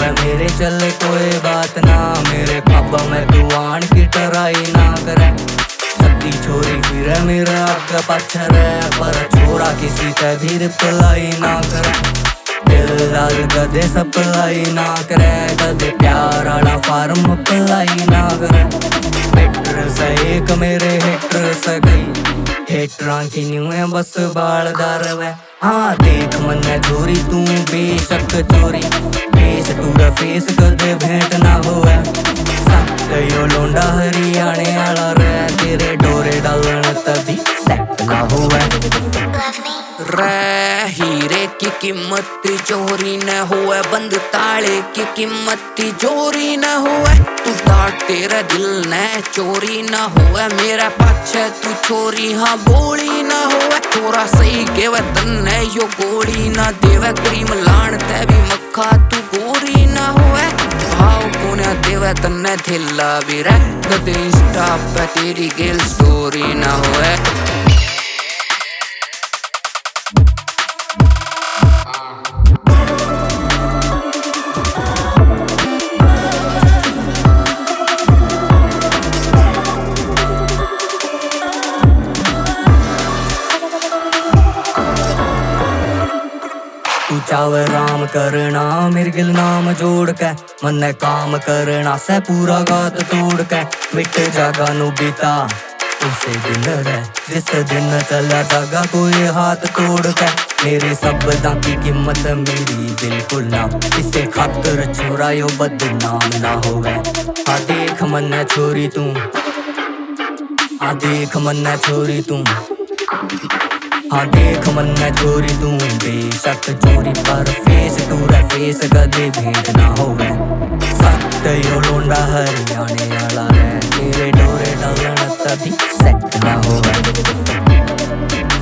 होवे मेरे चले कोई बात ना, मेरे पापा में तू आन की टराई ना करे। सत्ती छोरी फिर मेरा आगे पाछे रे, पर छोरा किसी ते भी रिप्लाई ना करे। दिल लाल कदे सप्लाई ना करे, कदे प्यार आला फार्म अप्लाई ना करे। हेटर से एक मेरे हेटर से कई, हेटरां की न्यू है बस बाल दारवे। हाँ देख मन्ने चोरी तू बेशक चोरी, फेस टूरा फेस कदे भेंट ना होवे। यो लोंडा हरियाणे आला रे, तेरे डोरे डालन तभी सेट ना होवे। रे हीरे की कीमत चोरी न होए, बंद ताले की कीमत चोरी न होए। तू डाट तेरा दिल न चोरी न होए, मेरा पाछे तू चोरी हाँ बोली न होए। थोड़ा सही केवे तन्ने यो गोली न देवे, क्रीम लान ते भी मक्खा तू गोरी न होए। भाव कोने देवे तन्ने थिल्ला भी रे, कदे इंस्टा पे तेरी गेल स्टोरी न होए। तू चावे राम करना मिर्गिल नाम जोड़ के, मन्ने काम करना से पूरा गात तोड़ के। मिट जागा नु बीता उसे दिन रे, जिस दिन चला जागा कोई हाथ तोड़ के। मेरे शब्दां की कीमत मेरी बिल्कुल ना, इसे खातर छोरा यो बदनाम ना होवे। हाँ देख मन्ने छोरी तू, हाँ देख मन्ने छोरी तू, हाँ देख मन्ने चोरी तू बेशक चोरी, पर फेस टूरा फेस कदे भेंट ना होवे। सत्य यो लोंडा हरियाणे आला रे, तेरे डोरे डालन तभी सेट ना होवे।